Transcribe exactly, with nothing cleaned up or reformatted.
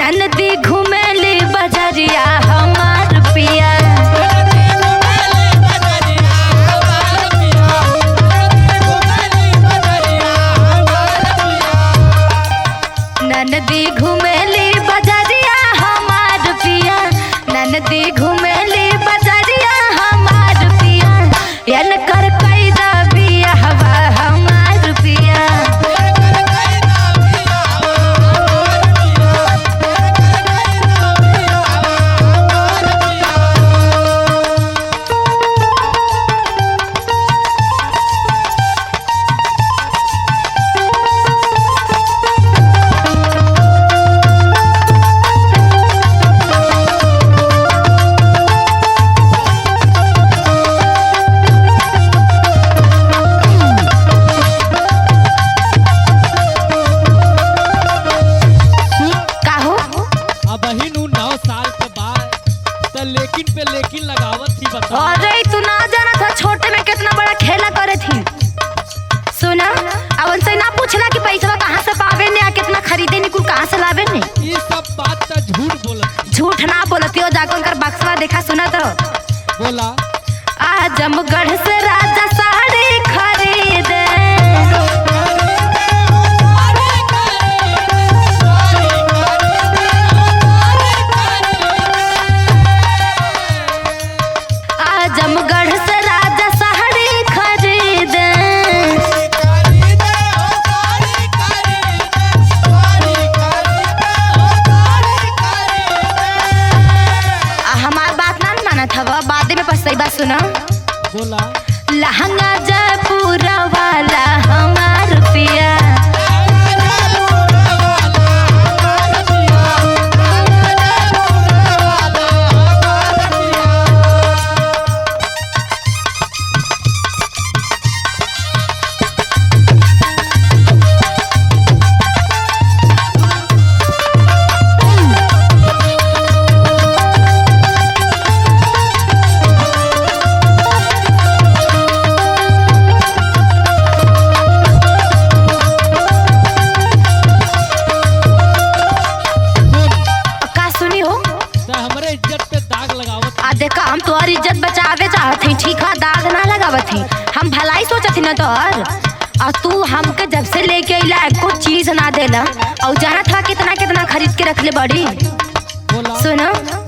ननदी घुमेली बजरिया हमार पिया ननदी घुमेली बजरिया हमार पिया ननदी घुमेली बजरिया हमार पिया यन कर कैदा बिया हवा हमार पिया लेकिन पे लेकिन लगावत थी बता। अरे तू ना जाना था छोटे में कितना बड़ा खेला करे थी। सुना अब उनसे ना पूछला कि पैसा कहाँ से पावे ने कितना खरीदे ने कुल कहाँ से लावे ने। ये सब बात तो झूठ बोलत झूठ ना बोलती हो जाकर उनका बक्सवा देखा सुना तो बोला आजमगढ़ से राजा साड़ी खरीदे आजमगढ़ से राजा साड़ी खरीदे हमार बात ना माना था वह बाद में पछताई बात सुना बोला लहंगा जयपुर वाला हमार पिया देखा हम तोहर इज्जत बचावे चाहत हई ठीक है दाग ना लगावत हई हम भलाई सोचत न तोहर और तू हमके जब से लेके अइला एको चीज ना देला और जाना था कितना कितना खरीद के रखले बड़ी बोला सुनो